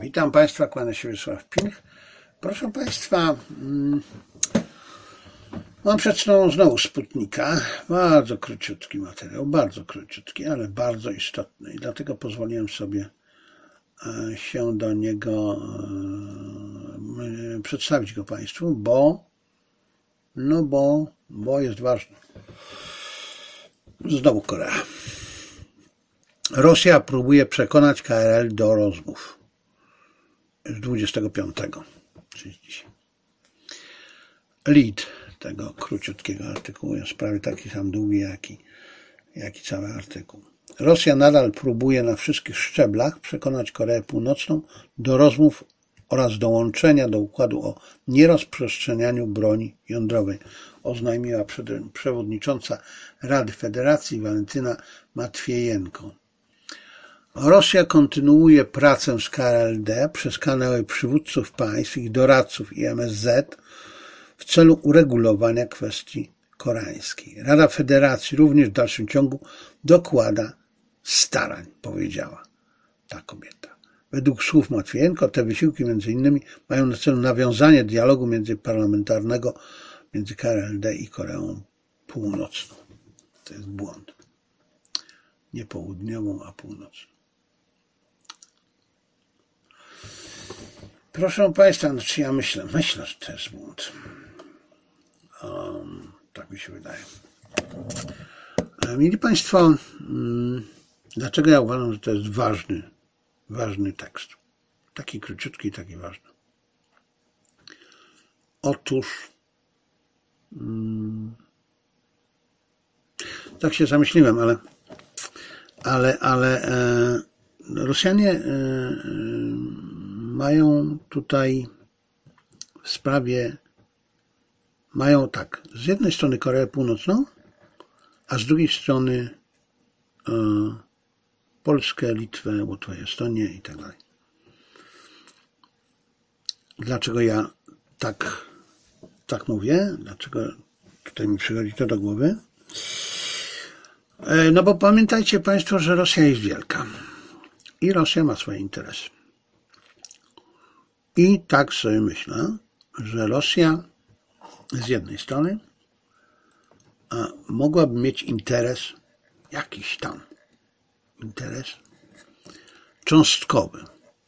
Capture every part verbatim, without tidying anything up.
Witam Państwa, kłania się Wiesław Pilch. Proszę Państwa, mam przed sobą znowu Sputnika. Bardzo króciutki materiał, bardzo króciutki, ale bardzo istotny. I dlatego pozwoliłem sobie się do niego przedstawić go Państwu, bo no bo, bo jest ważny. Znowu Korea. Rosja próbuje przekonać K R L do rozmów. Z dwudziestego piątego, czyli dzisiaj. Lead tego króciutkiego artykułu jest prawie taki sam długi, jak i, jak i cały artykuł. Rosja nadal próbuje na wszystkich szczeblach przekonać Koreę Północną do rozmów oraz dołączenia do układu o nierozprzestrzenianiu broni jądrowej, oznajmiła przewodnicząca Rady Federacji Walentyna Matwiejenko. Rosja kontynuuje pracę z K R L D przez kanały przywódców państw, ich doradców i M S Z w celu uregulowania kwestii koreańskiej. Rada Federacji również w dalszym ciągu dokłada starań, powiedziała ta kobieta. Według słów Matwiejenko te wysiłki między innymi mają na celu nawiązanie dialogu międzyparlamentarnego między K R L D i Koreą Północną. To jest błąd. Nie południową, a północną. Proszę Państwa, znaczy ja myślę, myślę, że to jest błąd. Um, tak mi się wydaje. Mieli Państwo, um, dlaczego ja uważam, że to jest ważny, ważny tekst? Taki króciutki, taki ważny. Otóż um, tak się zamyśliłem, ale ale, ale e, Rosjanie e, e, mają tutaj w sprawie, mają tak, z jednej strony Koreę Północną, a z drugiej strony e, Polskę, Litwę, Łotwę, Estonię i tak dalej. Dlaczego ja tak, tak mówię? Dlaczego tutaj mi przychodzi to do głowy? No bo pamiętajcie Państwo, że Rosja jest wielka i Rosja ma swoje interesy. I tak sobie myślę, że Rosja z jednej strony mogłaby mieć interes, jakiś tam interes cząstkowy.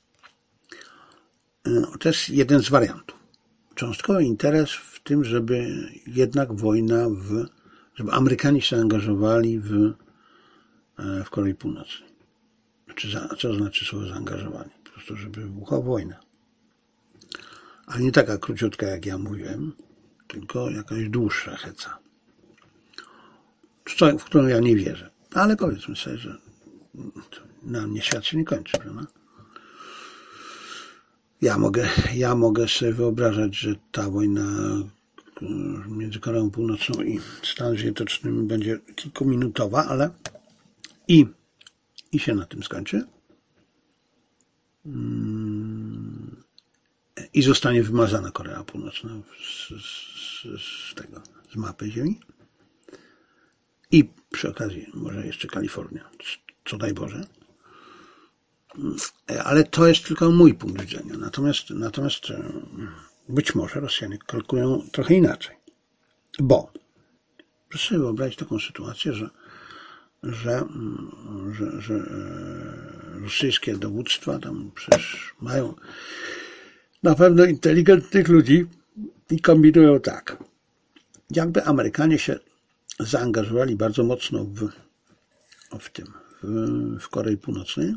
To jest jeden z wariantów. Cząstkowy interes w tym, żeby jednak wojna w żeby Amerykanie się angażowali w, w Korei Północnej. Znaczy, co znaczy słowo zaangażowani? Po prostu, żeby wybuchła wojna. Ale nie taka króciutka, jak ja mówiłem, tylko jakaś dłuższa heca. W którą ja nie wierzę. Ale powiedzmy sobie, że na mnie świat się nie kończy, prawda? Ja mogę, ja mogę sobie wyobrażać, że ta wojna między Koreą Północną i Stanami Zjednoczonymi będzie kilkuminutowa, ale i, i się na tym skończy. I zostanie wymazana Korea Północna z, z, z tego, z mapy Ziemi. I przy okazji może jeszcze Kalifornia, co daj Boże. Ale to jest tylko mój punkt widzenia. Natomiast, natomiast być może Rosjanie kalkulują trochę inaczej. Bo proszę sobie wyobrazić taką sytuację, że, że, że, że rosyjskie dowództwa tam przecież mają na pewno inteligentnych ludzi i kombinują tak. Jakby Amerykanie się zaangażowali bardzo mocno w, w tym, w, w Korei Północnej,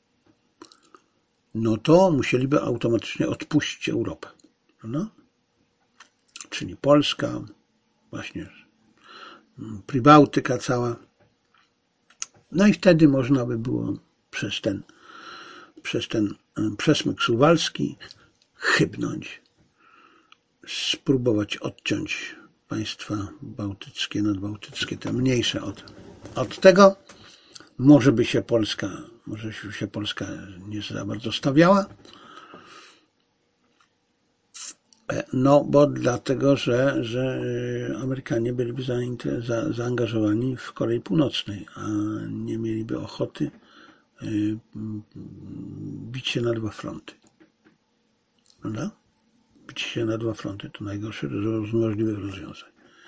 no to musieliby automatycznie odpuścić Europę. No? Czyli Polska, właśnie Prybałtyka cała. No i wtedy można by było przez ten, przez ten przesmyk suwalski chybnąć, spróbować odciąć państwa bałtyckie, nadbałtyckie, te mniejsze od, od tego. Może by się Polska, może by się Polska nie za bardzo stawiała. No, bo dlatego, że, że Amerykanie byliby za, za, zaangażowani w Korei Północnej, a nie mieliby ochoty bić się na dwa fronty. prawda? Bicie się na dwa fronty to najgorsze z możliwych rozwiązań.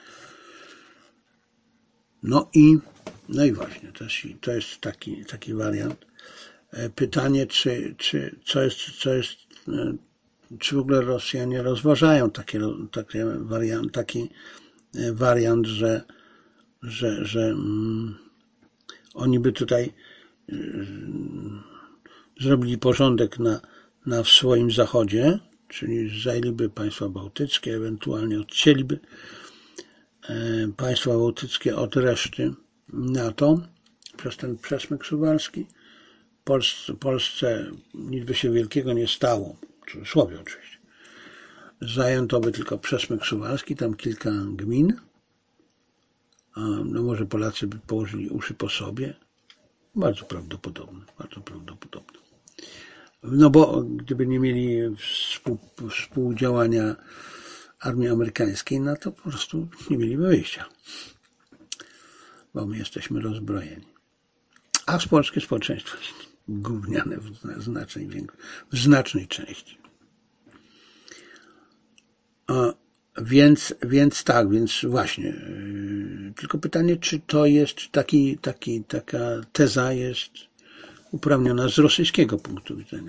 No i, no i właśnie, to jest, to jest taki, taki wariant. Pytanie, czy, czy, co jest, co jest, czy w ogóle Rosjanie rozważają takie, takie wariant, taki wariant, że, że, że um, oni by tutaj um, zrobili porządek na, na w swoim zachodzie, czyli zajęliby państwa bałtyckie, ewentualnie odcięliby e, państwa bałtyckie od reszty NATO przez ten przesmyk suwalski. Polsce, Polsce nic by się wielkiego nie stało, w cudzysłowie oczywiście. Zajęto by tylko przesmyk suwalski, tam kilka gmin. A no może Polacy by położyli uszy po sobie. Bardzo prawdopodobne, bardzo prawdopodobne. No bo gdyby nie mieli współ, współdziałania armii amerykańskiej, no to po prostu nie mieliby wyjścia. Bo my jesteśmy rozbrojeni. A z polskie społeczeństwo jest gówniane w znacznej, w znacznej części. A więc, więc tak, więc właśnie. Yy, tylko pytanie, czy to jest taki, taki, taka teza jest uprawniona z rosyjskiego punktu widzenia.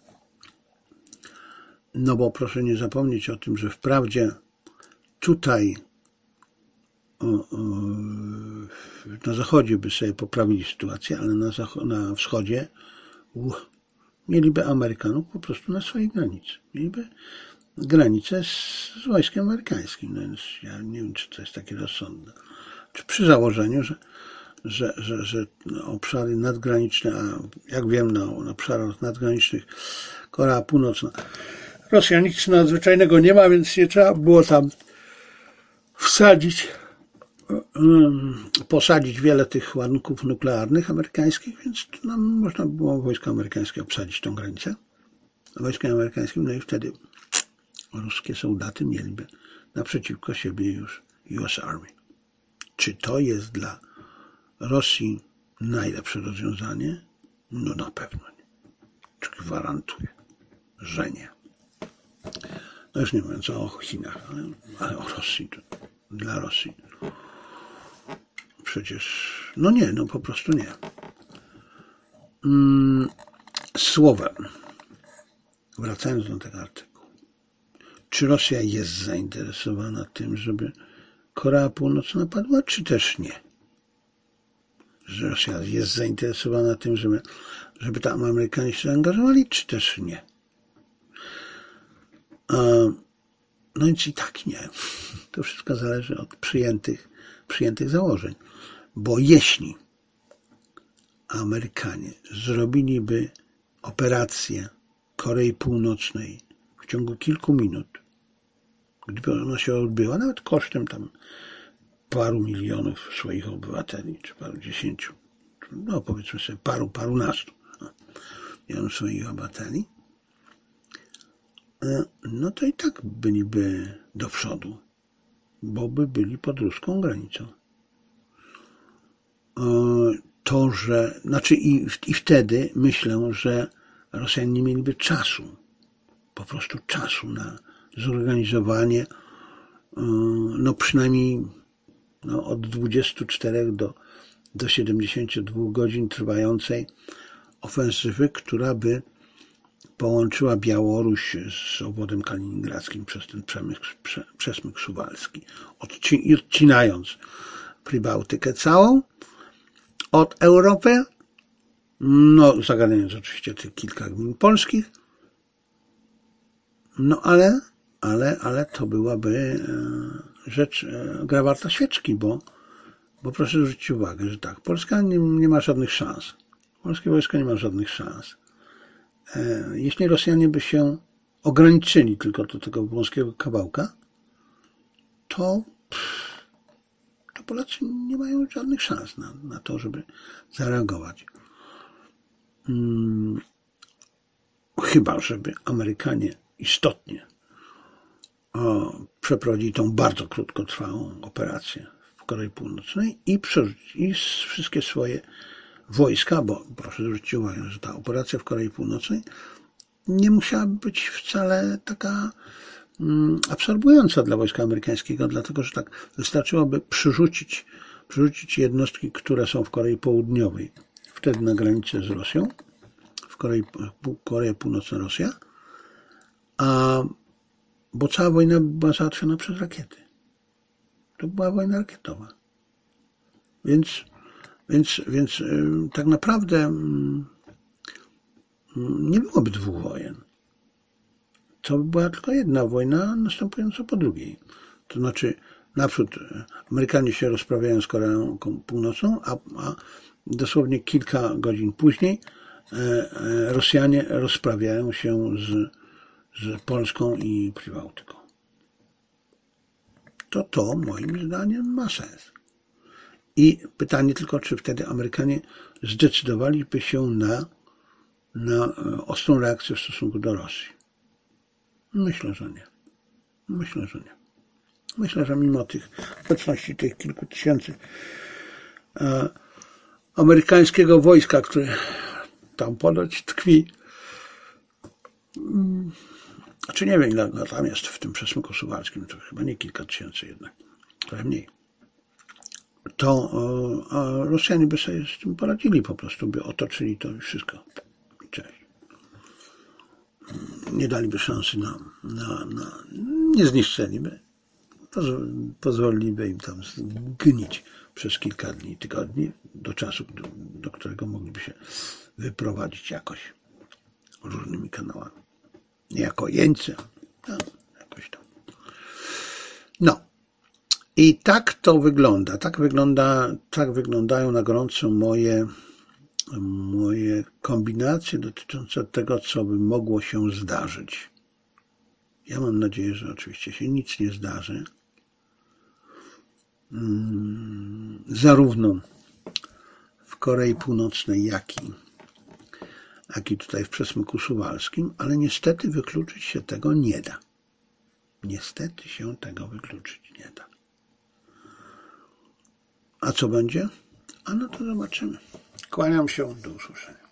No bo proszę nie zapomnieć o tym, że wprawdzie tutaj o, o, na zachodzie by sobie poprawili sytuację, ale na, zachod- na wschodzie uh, mieliby Amerykanów po prostu na swojej granicy. Mieliby granicę z, z wojskiem amerykańskim. No więc ja nie wiem, czy to jest takie rozsądne. Czy przy założeniu, że, że, że, że obszary nadgraniczne, a jak wiem, na, na obszarach nadgranicznych Korea Północna, Rosja nic nadzwyczajnego nie ma, więc nie trzeba było tam wsadzić, posadzić wiele tych ładunków nuklearnych amerykańskich, więc nam można było wojska amerykańskie obsadzić tą granicę wojskiem amerykańskim, no i wtedy ruskie soldaty mieliby naprzeciwko siebie już U S Army. Czy to jest dla Rosji najlepsze rozwiązanie? No na pewno nie. Czy gwarantuję, że nie. No już nie mówiąc o Chinach, ale, ale o Rosji. To, dla Rosji. Przecież, no nie, no po prostu nie. Hmm, słowem, wracając do tego artykułu. Czy Rosja jest zainteresowana tym, żeby Korea Północna padła, czy też nie? Że Rosja jest zainteresowana tym, żeby, żeby tam Amerykanie się zaangażowali, czy też nie? No więc i tak nie. To wszystko zależy od przyjętych, przyjętych założeń. Bo jeśli Amerykanie zrobiliby operację Korei Północnej w ciągu kilku minut, gdyby ona się odbyła, nawet kosztem tam paru milionów swoich obywateli, czy paru dziesięciu, no powiedzmy sobie paru, parunastu milionów swoich obywateli, no to i tak byliby do przodu, bo by byli pod ruską granicą. To, że, znaczy i, i wtedy myślę, że Rosjanie nie mieliby czasu, po prostu czasu na zorganizowanie, no przynajmniej no, od dwudziestu czterech do, do siedemdziesięciu dwóch godzin trwającej ofensywy, która połączyła Białoruś z obwodem kaliningradzkim przez ten przemysł, prze, przesmyk suwalski, odci, odcinając Prybałtykę całą od Europy, no zagadając oczywiście tych kilka gmin polskich, no ale, ale, ale to byłaby rzecz, gra warta świeczki, bo, bo proszę zwrócić uwagę, że tak, Polska nie, nie ma żadnych szans. Polskie wojsko nie ma żadnych szans. Jeśli Rosjanie by się ograniczyli tylko do tego wąskiego kawałka, to, to Polacy nie mają żadnych szans na, na to, żeby zareagować. Hmm. Chyba, żeby Amerykanie istotnie o, przeprowadzili tą bardzo krótkotrwałą operację w Korei Północnej i przerzucili wszystkie swoje wojska, bo proszę zwrócić uwagę, że ta operacja w Korei Północnej nie musiała być wcale taka absorbująca dla wojska amerykańskiego, dlatego że tak wystarczyłoby przerzucić, przerzucić jednostki, które są w Korei Południowej, wtedy na granicy z Rosją, w Korei, Korea Północna Rosja, a, bo cała wojna była załatwiona przez rakiety. To była wojna rakietowa. Więc, więc, więc tak naprawdę nie byłoby dwóch wojen. To była tylko jedna wojna następująca po drugiej. To znaczy naprzód Amerykanie się rozprawiają z Koreą Północną, a, a dosłownie kilka godzin później Rosjanie rozprawiają się z, z Polską i Przybałtyką. To to moim zdaniem ma sens. I pytanie tylko, czy wtedy Amerykanie zdecydowaliby się na, na ostrą reakcję w stosunku do Rosji. Myślę, że nie. Myślę, że nie. Myślę, że mimo tych obecności tych kilku tysięcy e, amerykańskiego wojska, które tam ponoć tkwi, hmm, czy nie wiem, ile tam jest w tym przesmyku suwalskim, to chyba nie kilka tysięcy jednak, trochę mniej, to e, Rosjanie by sobie z tym poradzili po prostu, by otoczyli to i wszystko. Cześć. Nie daliby szansy na, na, na nie zniszczeliby, pozwoliliby im tam zgnić przez kilka dni, tygodni, do czasu, do, do którego mogliby się wyprowadzić jakoś różnymi kanałami. Nie jako jeńcy, no, jakoś tam. No. I tak to wygląda. Tak wygląda, tak wyglądają na gorąco moje moje kombinacje dotyczące tego, co by mogło się zdarzyć. Ja mam nadzieję, że oczywiście się nic nie zdarzy. Zarówno w Korei Północnej, jak i, jak i tutaj w przesmyku suwalskim, ale niestety wykluczyć się tego nie da. Niestety się tego wykluczyć nie da. A co będzie? A no to zobaczymy. Kłaniam się, do usłyszenia.